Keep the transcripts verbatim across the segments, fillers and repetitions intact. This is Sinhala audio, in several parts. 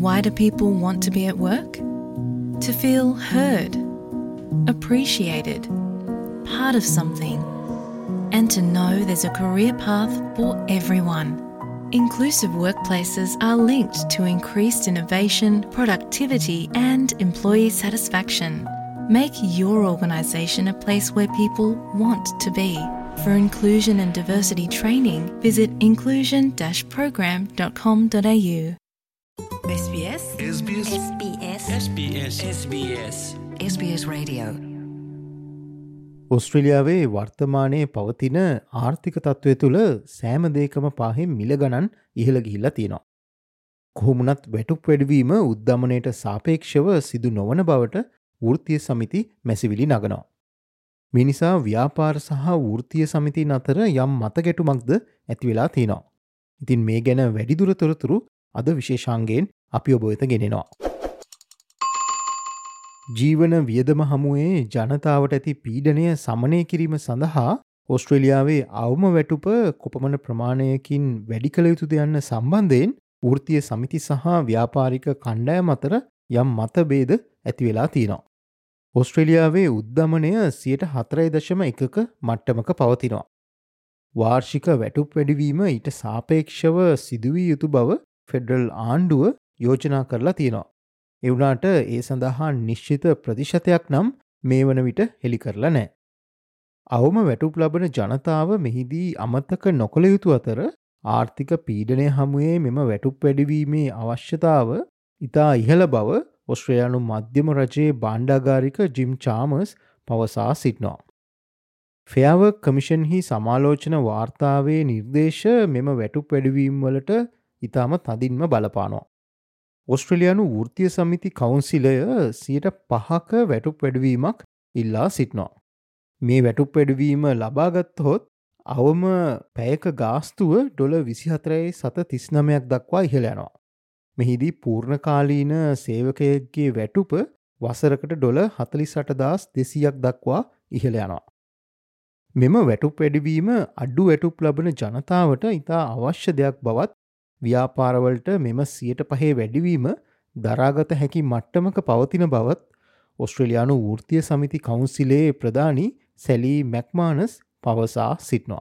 Why do people want to be at work? To feel heard, appreciated, part of something, and to know there's a career path for everyone. Inclusive workplaces are linked to increased innovation, productivity, and employee satisfaction. Make your organisation a place where people want to be. For inclusion and diversity training, visit inclusion dash program dot com dot a u. S B S S B S S B S S B S S B S S B S Radio. ඔස්ට්‍රේලියාවේ වර්තමානයේ පවතින ආර්ථික තත්ත්වය තුළ සෑම දෙයකම පාහෙන් මිල ගණන් ඉහළ ගිහිල්ලා තියෙනවා. කොහොමුණත් වැටුප් වැඩිවීම උද්දමනයට සාපේක්ෂව සිදු නොවන බවට වෘත්තීය සමිති මැසිවිලි නගනවා. මේ නිසා ව්‍යාපාර සහ වෘත්තීය සමිතීන් අතර යම් මතගැටුමක්ද ඇති වෙලා තියෙනවා. ඉතින් මේ ගැන වැඩිදුර තොරතුරු අද විශේෂාංගයෙන් අපි ඔබ වෙත ගෙනෙනවා. ජීවන වියදම හමුවේ ජනතාවට ඇති පීඩනය සමනය කිරීම සඳහා ඔස්ට්‍රේලියාවේ අවම වැටුප කොපමණ ප්‍රමාණයකින් වැඩි කළ යුතුද යන්න සම්බන්ධයෙන් වෘත්තීය සමිති සහ ව්‍යාපාරික කණ්ඩායම් අතර යම් මතභේද ඇති වෙලා තියෙනවා. ඔස්ට්‍රේලියාවේ උද්දමනය සියයට හතරයි දශම එකක මට්ටමක පවතිනවා. වාර්ෂික වැටුප් වැඩිවීම ඊට සාපේක්ෂව සිදුවිය යුතු බව ෆෙඩරල් ආණ්ඩුව යෝජනා කරලා තියෙනවා. ඒ වුණාට ඒ සඳහා නිශ්චිත ප්‍රතිශතයක් නම් මේ වන විට හෙළි කරලා නැහැ. අවම වැටුප් ලබන ජනතාව මෙහිදී අමතක නොකළ යුතු අතර ආර්ථික පීඩනය හමුවේ මෙම වැටුප් වැඩිවීමේ අවශ්‍යතාව ඉතා ඉහළ බව ඔස්ට්‍රේලියානු මධ්‍යම රජයේ භාණ්ඩාගාරික ජිම් චාමර්ස් පවසා සිටිනවා. ෆෙයාර් වර්ක් කමිෂන්හි සමාලෝචන වාර්තාවේ නිර්දේශ මෙම වැටුප් වැඩිවීම් වලට ඉතාම තදින්ම බලපානවා. ඔස්ට්‍රේලියානු වෘත්තීය සමිති කවුන්සිලය සියයට පහක වැටුප් වැඩිවීමක් ඉල්ලා සිටිනවා. මේ වැටුප් වැඩිවීම ලබාගත්තහොත් අවම පැයක ගාස්තුව ඩොලර් විසිහතරයි සත තිස් නවයක් දක්වා ඉහළ යනවා. මෙහිදී පූර්ණකාලීන සේවකයෙක්ගේ වැටුප වසරකට ඩොලර් හතළිස් අට හදාස් දෙසීයක් දක්වා ඉහළ යනවා. මෙම වැටුප් වැඩිවීම අඩු වැටුප් ලබන ජනතාවට ඉතා අවශ්‍ය දෙයක් බවත් ව්‍යාපාරවලට මෙම සියයට පහේ වැඩිවීම දරාගත හැකි මට්ටමක පවතින බවත් ඔස්ට්‍රේලියානු වෘත්තීය සමිති කවුන්සිලයේ ප්‍රධානී සැලී මැක්මානස් පවසා සිටිනවා.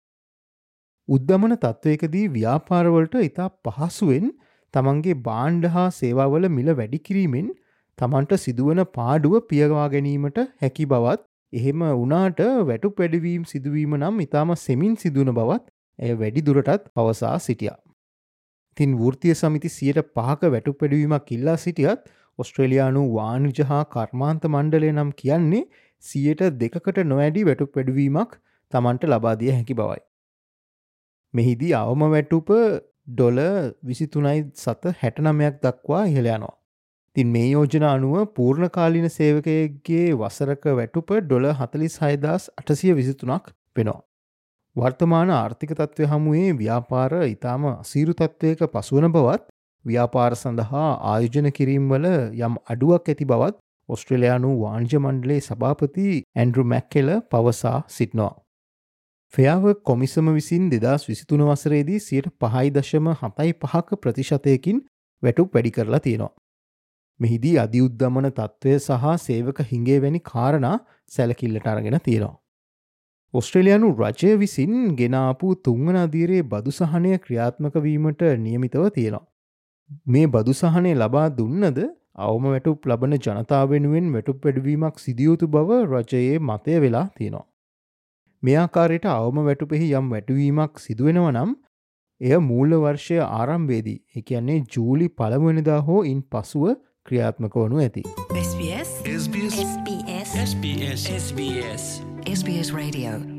උද්දමන තත්ත්වයකදී ව්‍යාපාරවලට ඉතා පහසුවෙන් තමන්ගේ භාණ්ඩ හා සේවාවල මිල වැඩි කිරීමෙන් තමන්ට සිදුවන පාඩුව පියවා ගැනීමට හැකි බවත් එහෙම වුණාට වැටුප් වැඩිවීම සිදුවීම නම් ඉතාම සෙමින් සිදුවන බවත් ඇය වැඩි දුරටත් පවසා සිටියා. ඉතින් වෘත්තීය සමිති සියයට පහක වැටුප් වැඩිවීමක් ඉල්ලා සිටියත් ඔස්ට්‍රේලියානු වාණිජ හා කර්මාන්ත මණ්ඩලය නම් කියන්නේ සියයට දෙකකට නොවැඩි වැටුප් වැඩිවීමක් තමන්ට ලබා දිය හැකි බවයි. මෙහිදී අවම වැටුප ඩොලර් විසිතුනයි සත හැට නවයක් දක්වා ඉහළ යනවා. ඉතින් මේ යෝජනා අනුව පූර්ණකාලීන සේවකයෙක්ගේ වසරක වැටුප ඩොලර් හතළිස් හය හදාස් අටසිය විසිතුනක් වෙනවා. වර්තමාන ආර්ථික තත්ත්වය හමුවේ ව්‍යාපාර ඉතාම අසීරු තත්ත්වයක පසුවන බවත් ව්‍යාපාර සඳහා ආයෝජන කිරීම් වල යම් අඩුවක් ඇති බවත් ඔස්ට්‍රේලියානු වාණිජ මණ්ඩලයේ සභාපති ඇන්ඩ්‍රු මැක්කෙල පවසා සිටිනවා. ෆෙයාර් වර්ක් කොමිසම විසින් දෙදහස් විසිතුන වසරේදී සියයට පහයි දශම හතයි පහක ප්‍රතිශතයකින් වැටුප් වැඩි කරලා තියෙනවා. මෙහිදී අධිඋද්දමන තත්ත්වය සහ සේවක හිඟේ වැනි කාරණා සැලකිල්ලට අරගෙන තියෙනවා. ඔස්ට්‍රේලියානු රජය විසින් ගෙනාපු තුන්වන අදියරේ බදු සහනය ක්‍රියාත්මක වීමට නියමිතව තියෙනවා. මේ බදු සහනය ලබා දුන්නද අවම වැටුප් ලබන ජනතාව වෙනුවෙන් වැටුප් වැඩිවීමක් සිදිය යුතු බව රජයේ මතය වෙලා තියෙනවා. මේ ආකාරයට අවම වැටුපෙහි යම් වැටවීමක් සිදුවෙනවා නම් එය මූල වර්ෂය ආරම්භයේදී ඒ කියන්නේ ජූලි පළමු වෙනිදා හෝ ඉන් පසුව ක්‍රියාත්මක වනු ඇති. S B S S B S S B S S B S S B S S B S Radio.